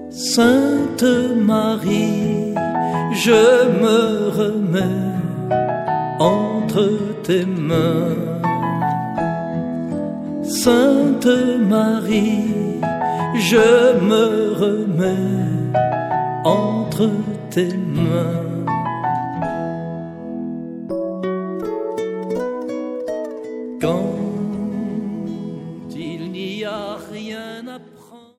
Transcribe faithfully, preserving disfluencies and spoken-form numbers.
Sainte Marie, je me remets entre tes mains. Sainte Marie, je me remets entre tes mains.